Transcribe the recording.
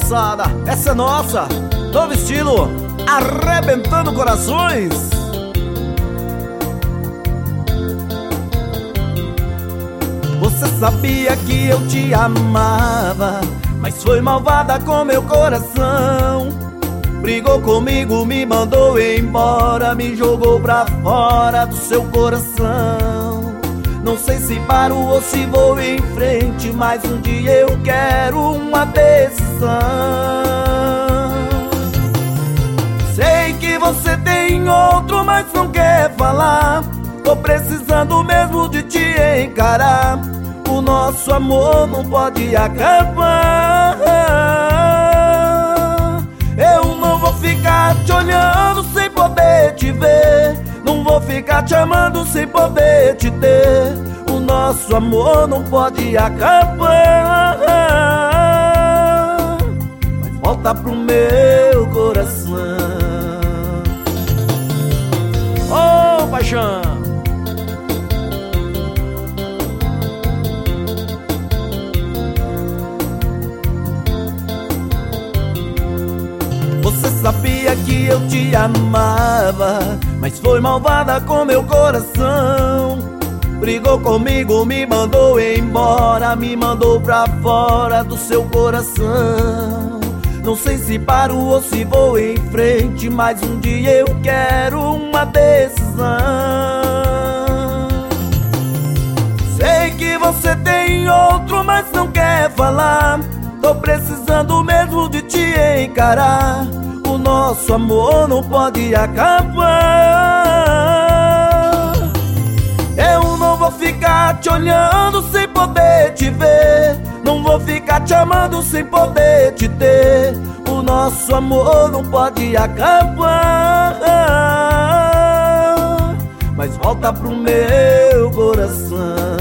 moçada, essa é nossa, novo estilo, arrebentando corações. Você sabia que eu te amava, mas foi malvada com meu coração. Brigou comigo, me mandou embora, me jogou pra fora do seu coração. Não sei se paro ou se vou em frente, mas um dia eu quero uma decisão. Sei que você tem outro, mas não quer falar. Tô precisando mesmo de te encarar. O nosso amor não pode acabar. Eu não vou ficar te olhando sem poder te ver. Não vou ficar te amando sem poder te ter. O nosso amor não pode acabar. Mas volta pro meu coração. Ô, paixão! Você sabia que eu te amava, mas foi malvada com meu coração. Brigou comigo, me mandou embora, me mandou pra fora do seu coração. Não sei se paro ou se vou em frente, mas um dia eu quero uma decisão. Sei que você tem outro, mas não quer falar. Tô precisando mesmo de te encarar. O nosso amor não pode acabar. Eu não vou ficar te olhando sem poder te ver. Não vou ficar te amando sem poder te ter. O nosso amor não pode acabar. Mas volta pro meu coração.